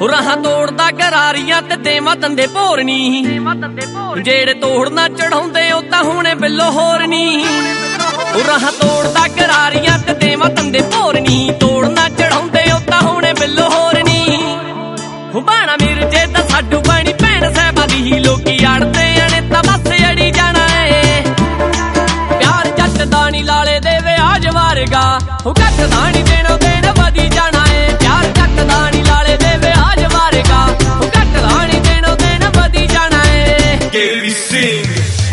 ਰਾਹਾਂ ਤੋੜਦਾ ਗਰਾਰੀਆਂ ਤੇ ਦੇਵਾਂ ਤੰਦੇ ਭੋਰਨੀ ਜਿਹੜੇ ਤੋੜਨਾ ਚੜਾਉਂਦੇ ਉਹ ਤਾਂ ਹੁਣੇ ਬਿੱਲੋ ਹੋਰ ਨੀ ਰਾਹਾਂ ਤੋੜਦਾ ਗਰਾਰੀਆਂ ਤੇ ਦੇਵਾਂ ਤੰਦੇ ਭੋਰਨੀ ਤੋੜਨਾ ਚੜਾਉਂਦੇ ਉਹ ਤਾਂ ਹੁਣੇ ਬਿੱਲੋ ਹੋਰ ਨੀ ਬਾਣਾ ਮਿਰਜੇ ਤਾਂ ਸਾਡੂ ਬਣੀ ਭੈਣ ਸਾਹਿਬਾਂ ਦੀ ਹੀ ਲੋਕੀ ਅੜਦੇ ਆਣੇ ਤਾਂ ਬਸ ਅੜੀ ਜਾਣਾ ਏ ਪਿਆਰ ਜੱਟ ਦਾ ਨੀ ਲਾਲੇ ਦੇ ਵਿਆਜ ਵਾਰਗਾ ਉਹ ਘੱਟ ਦਾ ਨੀ ਦੇਣੋ ਦੇਣ ਵਧੀ ਜਾਣਾ ਏ ਪਿਆਰ ਜੱਟ ਦਾ ਨੀ ਲਾਲੇ ਦੇ ਵਿਆਜ ਵਾਰਗਾ ਉਹ ਘੱਟ ਦਾ ਨੀ ਦੇਣੋ ਦੇਣ ਵਧੀ ਜਾਣਾ ਏ Gary Singh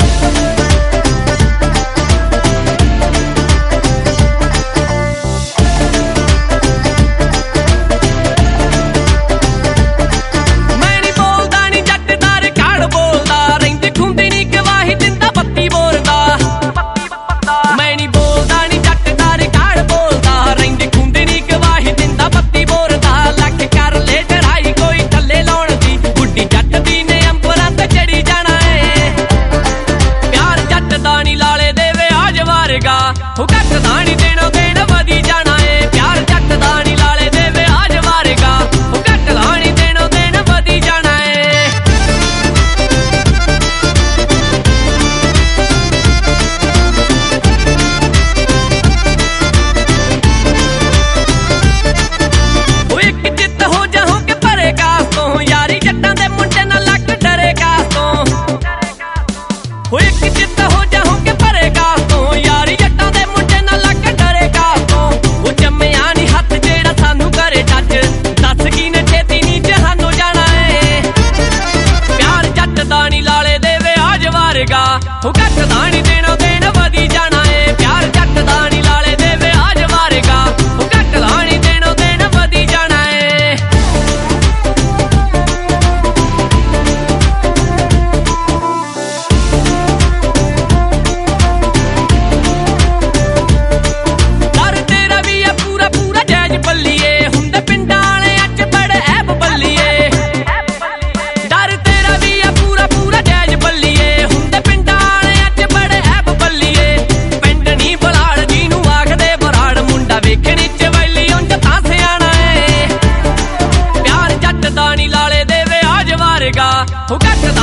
ਉਹ ਘੱਟ ਦਾ ਨੀ ਦੇਣੋ ਦੇਣ ਵਧੀ ਜਾਣਾ ਏ ਪਿਆਰ ਜੱਟ ਦਾ ਨੀ ਲਾਲੇ ਦੇ ਵਿਆਜ ਵਾਰਗਾ ਉਹ ਘੱਟ ਦਾ ਨੀ ਦੇਣੋ ਦੇਣ ਵਧੀ ਜਾਣਾ ਏ ਉਹ ਇੱਕ ਚਿੱਤ ਹੋ ਜਾਹੋਂ ਕਿ ਭਰੇ ਕਾਸ ਤੋਂ ਯਾਰੀ ਜੱਟਾਂ ਦੇ ਮੁੰਡੇ ਨਾਲ ਲੱਗ ਡਰੇ ਕਾਸ ਤੋਂ ਉਹ ਇੱਕ ਚਿੱਤ ਹੋ ਜਾਹੋਂ ਕਿ ਭਰੇ ਕਾਸ ਤੋਂ ਯਾਰੀ ਉਹ ਘੱਟ ਦਾ ਨੀ ਦੇਣੋ ਦੇਣ ਵਧੀ ਜਾਣਾ ਏ ਪਿਆਰ ਜੱਟ ਦਾ ਨੀ ਲਾਲੇ ਦੇ ਵਿਆਜ ਵਾਰਗਾ ਉਹ ਘੱਟ ਦਾ ਨੀ ਦੇਣੋ ਦੇਣ ਵਧੀ ਜਾਣਾ ਏ ਡਰ ਤੇਰਾ ਵੀ ਆ ਪੂਰਾ ਪੂਰਾ ਜਾਇਜ਼ ਬੱਲੀਏ ਹੁੰਦੇ ਪਿੰਡਾਂ ਵਾਲੇ ਅੱਜ ਬੜੇ ਐਬ ਬੱਲੀਏ ਡਰ ਤੇਰਾ ਵੀ ਆ ਪੂਰਾ ਪੂਰਾ ਜਾਇਜ਼ ਬੱਲੀਏ ਵੇਖਣੀ ਚ ਵੈਲੀ ਉਂਝ ਤਾਂ ਸਿਆਣਾ ਏ ਪਿਆਰ ਜੱਟ ਦਾ ਨੀ ਲਾਲੇ ਦੇ ਵਿਆਜ ਵਾਰਗਾ ਉਹ ਘੱਟ